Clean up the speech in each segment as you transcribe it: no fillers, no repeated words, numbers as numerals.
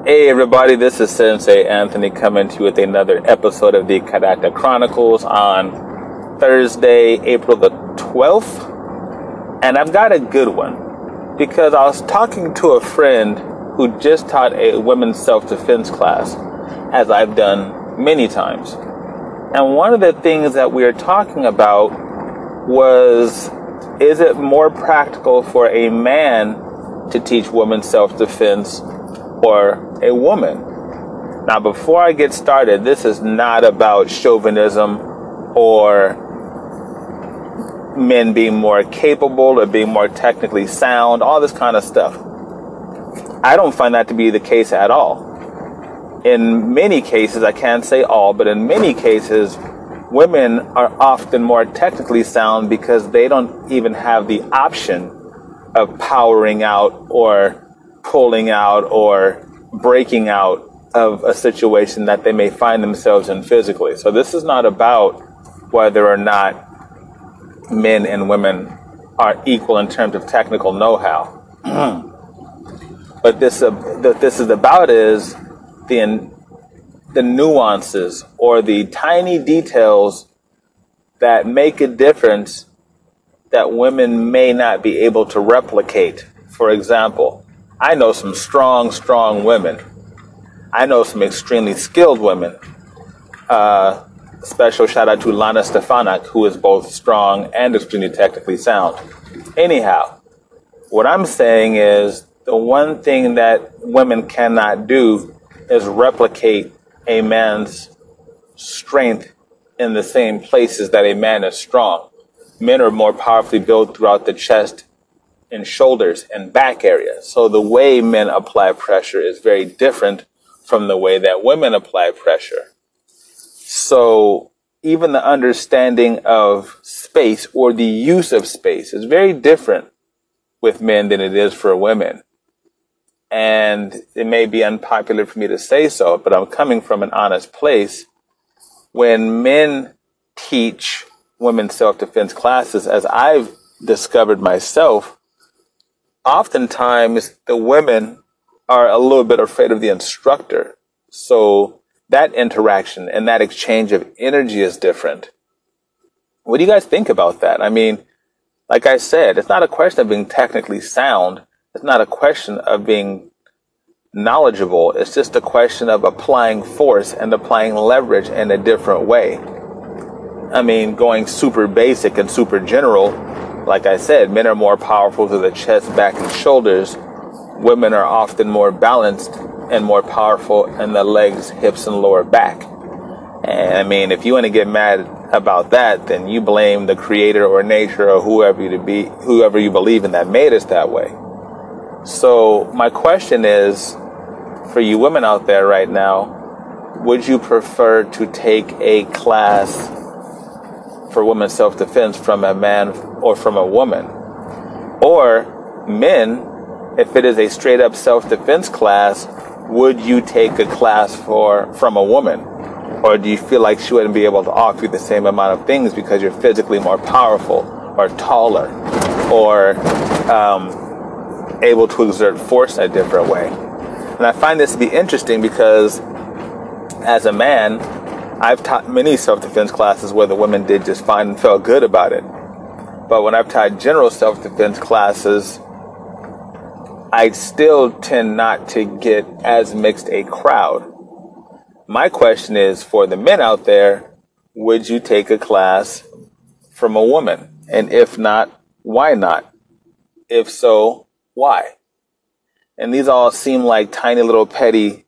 Hey everybody, this is Sensei Anthony coming to you with another episode of the Karate Chronicles on Thursday, April the 12th. And I've got a good one because I was talking to a friend who just taught a women's self-defense class, as I've done many times. And one of the things that we were talking about was, is it more practical for a man to teach women's self-defense or a woman? Now, before I get started, this is not about chauvinism or men being more capable or being more technically sound, all this kind of stuff. I don't find that to be the case at all. In many cases, I can't say all, but in many cases, women are often more technically sound because they don't even have the option of powering out or pulling out or breaking out of a situation that they may find themselves in physically. So this is not about whether or not men and women are equal in terms of technical know-how. But this is about is the nuances or the tiny details that make a difference that women may not be able to replicate. For example, I know some strong women. I know some extremely skilled women. Special shout out to Lana Stefanak, who is both strong and extremely technically sound. Anyhow, what I'm saying is the one thing that women cannot do is replicate a man's strength in the same places that a man is strong. Men are more powerfully built throughout the chest and shoulders and back area. So the way men apply pressure is very different from the way that women apply pressure. So even the understanding of space or the use of space is very different with men than it is for women. And it may be unpopular for me to say so, but I'm coming from an honest place. When men teach women's self-defense classes, as I've discovered myself, oftentimes the women are a little bit afraid of the instructor. So that interaction and that exchange of energy is different. What do you guys think about that? I mean, like I said, it's not a question of being technically sound. It's not a question of being knowledgeable. It's just a question of applying force and applying leverage in a different way. I mean, going super basic and super general, like I said, men are more powerful to the chest, back, and shoulders. Women are often more balanced and more powerful in the legs, hips, and lower back. And I mean, if you want to get mad about that, then you blame the creator or nature or whoever you believe in that made us that way. So my question is, for you women out there right now, would you prefer to take a class for women's self-defense from a man or from a woman? Or men, if it is a straight up self-defense class, would you take a class from a woman? Or do you feel like she wouldn't be able to offer you the same amount of things because you're physically more powerful or taller or able to exert force in a different way? And I find this to be interesting because as a man, I've taught many self-defense classes where the women did just fine and felt good about it. But when I've taught general self-defense classes, I still tend not to get as mixed a crowd. My question is, for the men out there, would you take a class from a woman? And if not, why not? If so, why? And these all seem like tiny little petty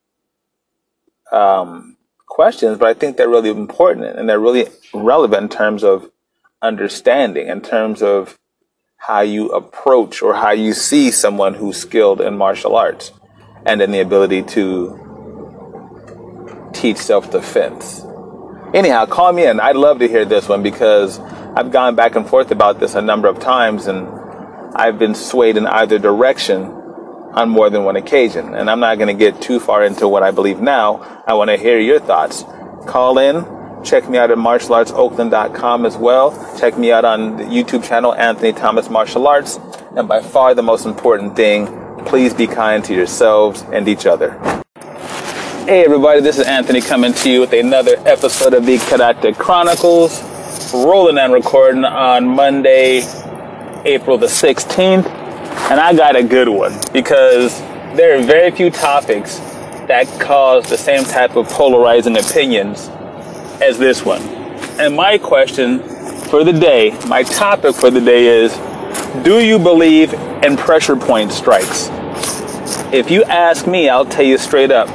questions, but I think they're really important and they're really relevant in terms of understanding, in terms of how you approach or how you see someone who's skilled in martial arts and in the ability to teach self-defense. Anyhow, call me in. I'd love to hear this one because I've gone back and forth about this a number of times and I've been swayed in either direction on more than one occasion. And I'm not going to get too far into what I believe now. I want to hear your thoughts. Call in. Check me out at martialartsoakland.com as well. Check me out on the YouTube channel, Anthony Thomas Martial Arts. And by far the most important thing, please be kind to yourselves and each other. Hey everybody, this is Anthony coming to you with another episode of the Karate Chronicles, rolling and recording on Monday, April the 16th, and I got a good one because there are very few topics that cause the same type of polarizing opinions as this one. And my question for the day, my topic for the day is, do you believe in pressure point strikes? If you ask me, I'll tell you straight up.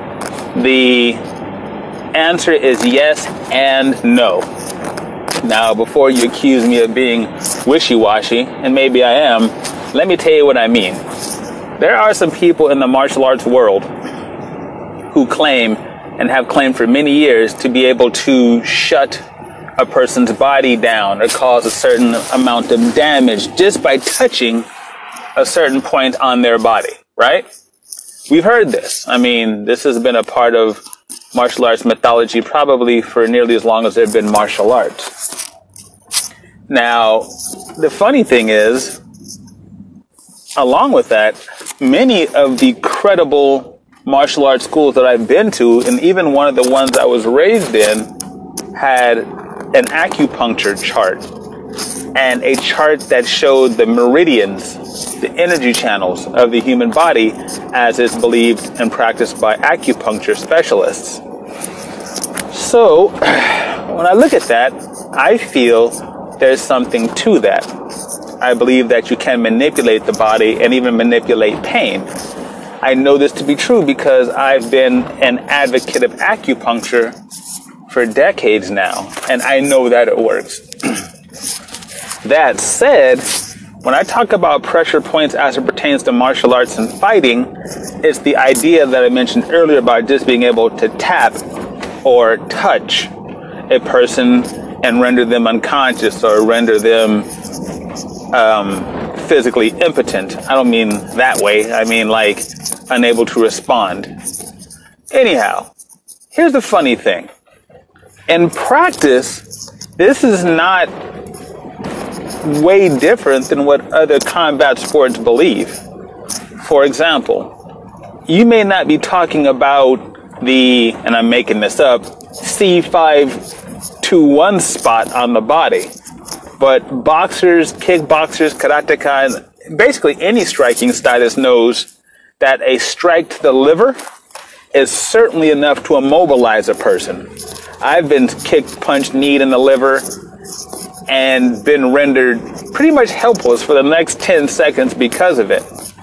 The answer is yes and no. Now, before you accuse me of being wishy-washy, and maybe I am, let me tell you what I mean. There are some people in the martial arts world who claim, and have claimed for many years, to be able to shut a person's body down or cause a certain amount of damage just by touching a certain point on their body, right? We've heard this. I mean, this has been a part of martial arts mythology probably for nearly as long as there have been martial arts. Now, the funny thing is, along with that, many of the credible martial arts schools that I've been to, and even one of the ones I was raised in, had an acupuncture chart and a chart that showed the meridians, the energy channels of the human body as is believed and practiced by acupuncture specialists. So when I look at that, I feel there's something to that. I believe that you can manipulate the body and even manipulate pain. I know this to be true because I've been an advocate of acupuncture for decades now, and I know that it works. That said, when I talk about pressure points as it pertains to martial arts and fighting, it's the idea that I mentioned earlier about just being able to tap or touch a person and render them unconscious or render them physically impotent. I don't mean that way. I mean like unable to respond. Anyhow, here's the funny thing. In practice, this is not way different than what other combat sports believe. For example, you may not be talking about the, and I'm making this up, C521 spot on the body, but boxers, kickboxers, karateka, basically any striking stylist knows that a strike to the liver is certainly enough to immobilize a person. I've been kicked, punched, kneed in the liver, and been rendered pretty much helpless for the next 10 seconds because of it.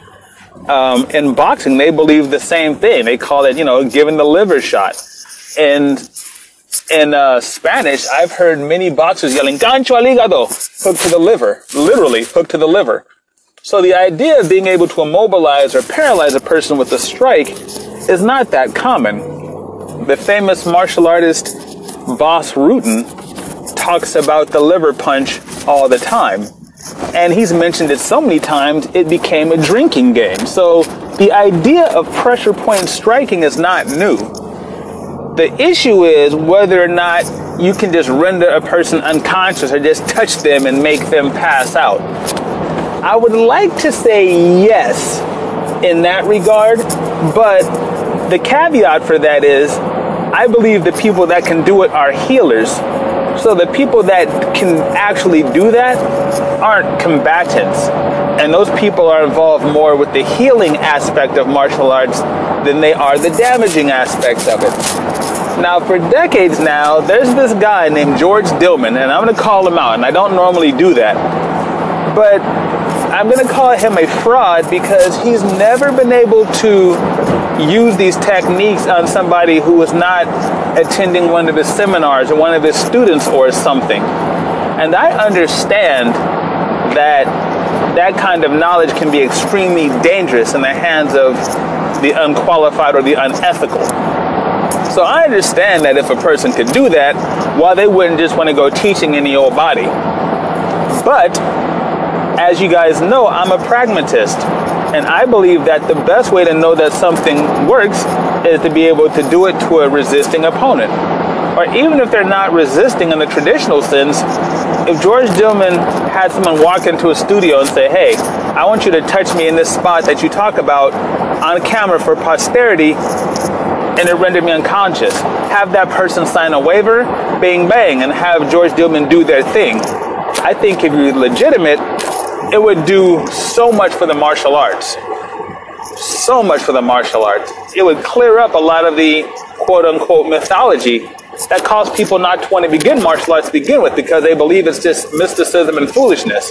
In boxing, they believe the same thing. They call it, giving the liver shot. And in Spanish, I've heard many boxers yelling, gancho al hígado, hook to the liver, literally hook to the liver. So the idea of being able to immobilize or paralyze a person with a strike is not that common. The famous martial artist Bas Rutten talks about the liver punch all the time. And he's mentioned it so many times, it became a drinking game. So the idea of pressure point striking is not new. The issue is whether or not you can just render a person unconscious or just touch them and make them pass out. I would like to say yes in that regard, but the caveat for that is I believe the people that can do it are healers. So the people that can actually do that aren't combatants. And those people are involved more with the healing aspect of martial arts than they are the damaging aspects of it. Now, for decades now, there's this guy named George Dillman, and I'm going to call him out, and I don't normally do that. But I'm going to call him a fraud because he's never been able to use these techniques on somebody who was not attending one of his seminars or one of his students or something. And I understand that that kind of knowledge can be extremely dangerous in the hands of the unqualified or the unethical. So I understand that if a person could do that, why they wouldn't just want to go teaching any old body. But as you guys know, I'm a pragmatist. And I believe that the best way to know that something works is to be able to do it to a resisting opponent. Or even if they're not resisting in the traditional sense, if George Dillman had someone walk into a studio and say, hey, I want you to touch me in this spot that you talk about on camera for posterity, and it rendered me unconscious. Have that person sign a waiver, bang, bang, and have George Dillman do their thing. I think if you're legitimate, it would do so much for the martial arts. So much for the martial arts. It would clear up a lot of the quote-unquote mythology that caused people not to want to begin martial arts to begin with, because they believe it's just mysticism and foolishness.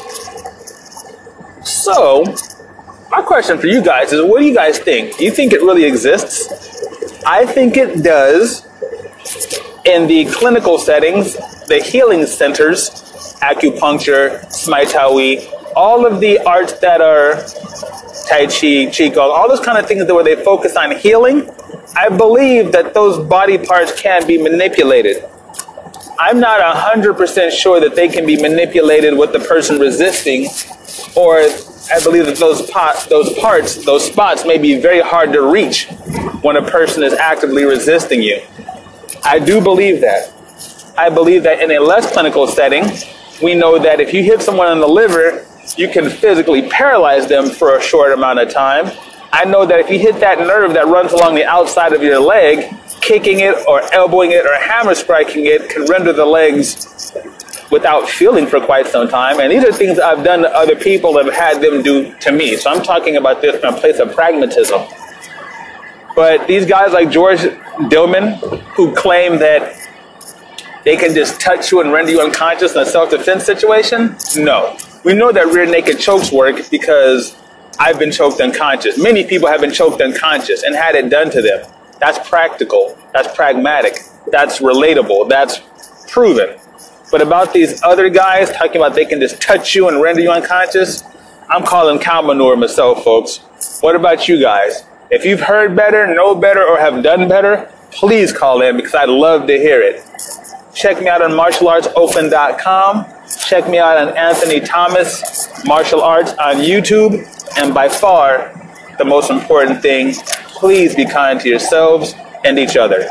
So, my question for you guys is, what do you guys think? Do you think it really exists? I think it does in the clinical settings, the healing centers, acupuncture, Smai Taoyi, all of the arts that are Tai Chi, Qigong, all those kind of things where they focus on healing. I believe that those body parts can be manipulated. I'm not 100% sure that they can be manipulated with the person resisting, or I believe that those spots may be very hard to reach when a person is actively resisting you. I do believe that. I believe that in a less clinical setting, we know that if you hit someone in the liver, you can physically paralyze them for a short amount of time. I know that if you hit that nerve that runs along the outside of your leg, kicking it or elbowing it or hammer striking it can render the legs without feeling for quite some time. And these are things I've done to other people and have had them do to me. So I'm talking about this from a place of pragmatism. But these guys like George Dillman, who claim that they can just touch you and render you unconscious in a self-defense situation, no. We know that rear naked chokes work because I've been choked unconscious. Many people have been choked unconscious and had it done to them. That's practical. That's pragmatic. That's relatable. That's proven. But about these other guys talking about they can just touch you and render you unconscious, I'm calling cow manure myself, folks. What about you guys? If you've heard better, know better, or have done better, please call in because I'd love to hear it. Check me out on martialartsopen.com. Check me out on Anthony Thomas Martial Arts on YouTube. And by far, the most important thing, please be kind to yourselves and each other.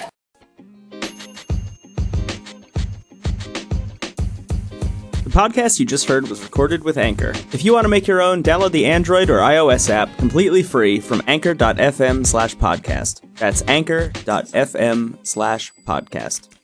The podcast you just heard was recorded with Anchor. If you want to make your own, download the Android or iOS app completely free from anchor.fm/podcast. That's anchor.fm/podcast.